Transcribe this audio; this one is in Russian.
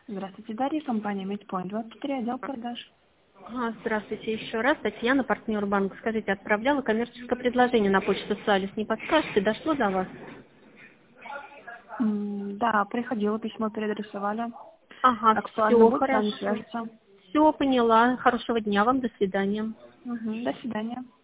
Здравствуйте, Дарья, компания Медпоинт, 23, отдел продаж. Здравствуйте еще раз. Татьяна, партнер банка. Скажите, отправляла коммерческое предложение на почту Салис. Не подскажете, дошло до вас? Да, приходило письмо, переадресовали. Ага, Актуально все будет, с вами хорошо. свяжется. Все поняла. Хорошего дня вам. До свидания. До свидания.